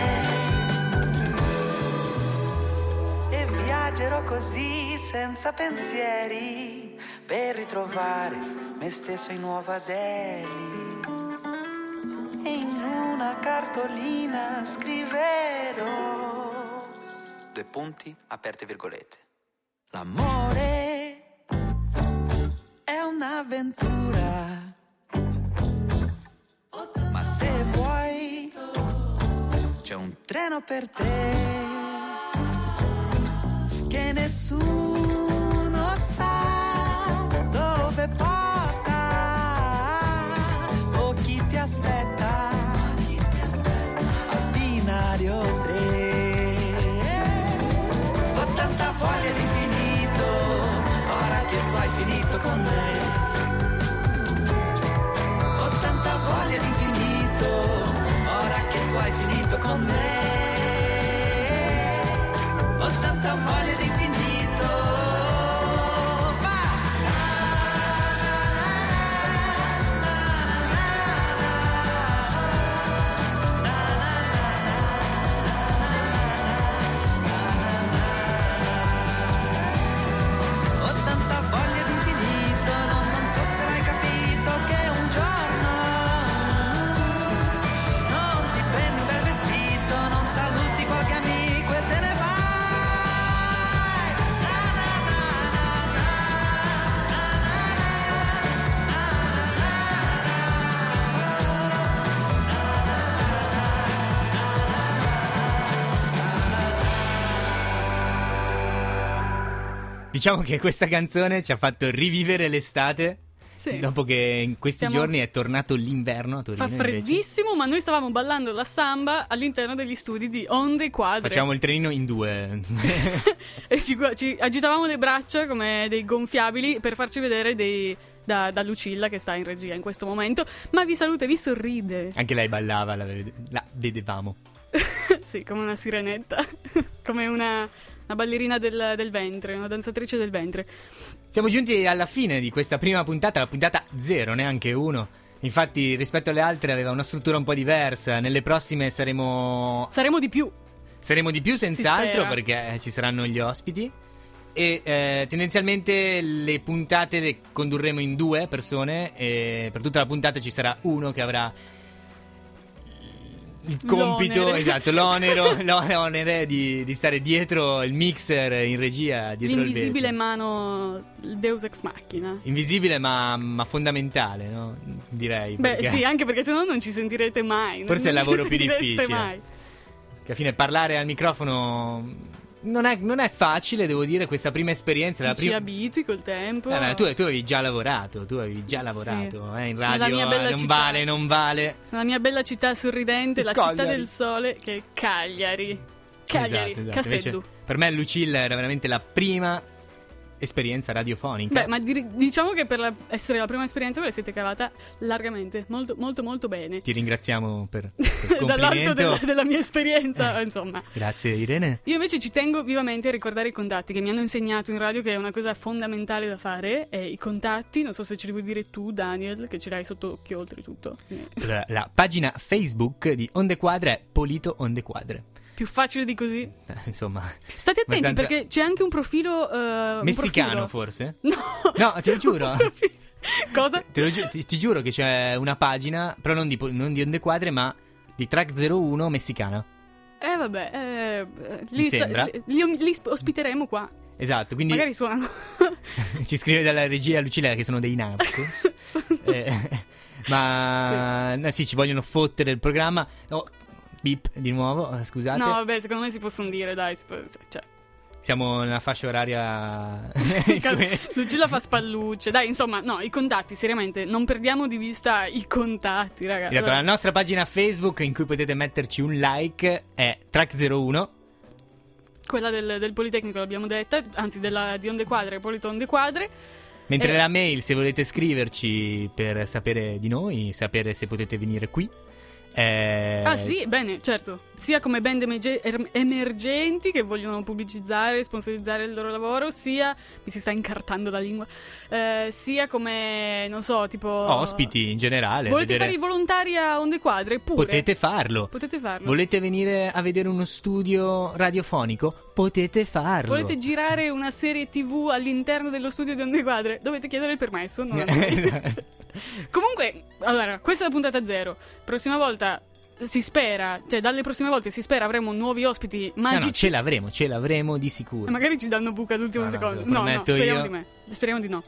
O: me. E viaggerò così senza pensieri per ritrovare me stesso in Nuova Delhi. E in una cartolina scriverò 2 punti aperte virgolette. L'amore è un'avventura, ma se vuoi c'è un treno per te che nessuno sa dove porta o chi ti aspetta al binario 3. Ho tanta voglia di infinito, ora che tu hai finito con me. Ho tanta voglia di infinito, ora che tu hai finito con me. Ho tanta voglia di infinito.
I: Diciamo che questa canzone ci ha fatto rivivere l'estate. Sì. Dopo che in questi giorni è tornato l'inverno a Torino.
E: Fa freddissimo, ma noi stavamo ballando la samba all'interno degli studi di Onde Quadre.
I: Facciamo il trenino in 2
E: e ci agitavamo le braccia come dei gonfiabili per farci vedere da Lucilla, che sta in regia in questo momento. Ma vi saluta e vi sorride.
I: Anche lei ballava, la vedevamo.
E: Sì, come una sirenetta. Come una ballerina del ventre, una danzatrice del ventre.
I: Siamo giunti alla fine di questa prima puntata, la puntata 0, neanche 1. Infatti, rispetto alle altre aveva una struttura un po' diversa. Nelle prossime saremo
E: di più.
I: Saremo di più, senz'altro, perché ci saranno gli ospiti. E tendenzialmente le puntate le condurremo in 2 persone. E per tutta la puntata ci sarà uno che avrà il compito, esatto, l'onere di stare dietro il mixer in regia, dietro
E: l'invisibile
I: il
E: mano, il Deus Ex Machina.
I: Invisibile ma fondamentale, no? Direi.
E: Beh, sì, anche perché sennò non ci sentirete mai.
I: Forse è il lavoro più difficile.
E: Mai.
I: Che alla fine parlare al microfono non è facile, devo dire, questa prima esperienza.
E: Ci abitui col tempo.
I: Tu avevi già lavorato, in radio, non vale.
E: La mia bella città sorridente, la città del sole, che è Cagliari.
I: Esatto.
E: Castello.
I: Per me Lucilla era veramente la prima esperienza radiofonica.
E: Beh, ma diciamo che per essere la prima esperienza ve la siete cavata largamente, molto molto molto bene.
I: Ti ringraziamo per questo complimento.
E: Dall'alto della mia esperienza, insomma.
I: Grazie Irene.
E: Io invece ci tengo vivamente a ricordare i contatti che mi hanno insegnato in radio, che è una cosa fondamentale da fare. I contatti, non so se ce li vuoi dire tu, Daniel, che ce l'hai sotto occhio oltretutto.
I: La pagina Facebook di Onde Quadre è Polito Onde Quadre.
E: Più facile di così?
I: Insomma.
E: State attenti perché c'è anche un profilo
I: messicano, forse?
E: No,
I: te lo giuro.
E: Cosa?
I: Ti giuro che c'è una pagina, però non di Onde Quadre, ma di Track 01 messicana.
E: Vabbè,
I: li
E: ospiteremo qua.
I: Esatto, quindi
E: magari suonano.
I: Ci scrive dalla regia Lucilla che sono dei narcos. Ma sì, ci vogliono fottere il programma. Beep di nuovo, scusate.
E: No, vabbè, secondo me si possono dire, dai, cioè.
I: Siamo nella fascia oraria.
E: Lucilla fa spallucce. Dai, insomma, no, i contatti, seriamente, non perdiamo di vista i contatti, ragazzi.
I: Esatto, la nostra pagina Facebook in cui potete metterci un like è Track 01.
E: Quella del Politecnico l'abbiamo detta, anzi di Onde Quadre, Polito Onde Quadre.
I: Mentre la mail, se volete scriverci per sapere di noi, sapere se potete venire qui,
E: Sì, bene, certo. Sia come band emergenti che vogliono pubblicizzare, sponsorizzare il loro lavoro, sia, mi si sta incartando la lingua, sia come, non so, tipo
I: ospiti in generale.
E: Volete fare i volontari a Onde Quadre? Pure.
I: Potete farlo. Volete venire a vedere uno studio radiofonico? Potete farlo.
E: Volete girare una serie TV all'interno dello studio di Onde Quadre? Dovete chiedere il permesso. Comunque, allora, questa è la puntata 0. Prossima volta si spera, cioè dalle prossime volte si spera avremo nuovi ospiti magici.
I: No, ce l'avremo di sicuro.
E: Magari ci danno buca all'ultimo secondo. No, speriamo di no.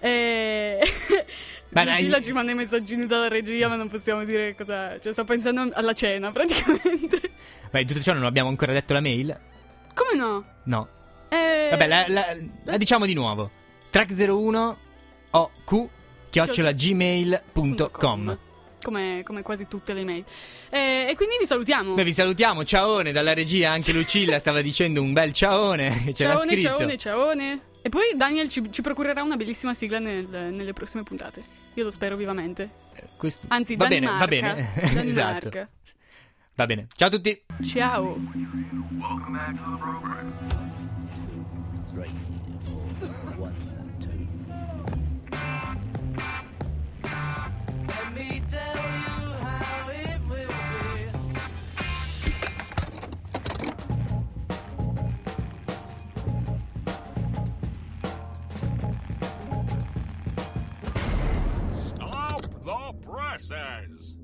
E: Lucilla ci manda i messaggini dalla regia, ma non possiamo dire cosa. Cioè, sto pensando alla cena, praticamente.
I: Beh, tutto ciò non abbiamo ancora detto la mail.
E: Come no?
I: No. Vabbè, la diciamo di nuovo. track01oq@gmail.com.
E: Come quasi tutte le mail. E quindi vi salutiamo.
I: Beh, vi salutiamo, ciaone dalla regia. Anche Lucilla stava dicendo un bel ciaone. C'era scritto.
E: Ciaone. E poi Daniel ci procurerà una bellissima sigla nelle prossime puntate. Io lo spero vivamente. Anzi,
I: va
E: Danimarca.
I: bene. Esatto. Va bene. Ciao a tutti.
E: Ciao.
A: Welcome back to the program.
B: 2, 3, 4, 1, 2.
C: Let me tell you how it will be.
D: Stop the presses!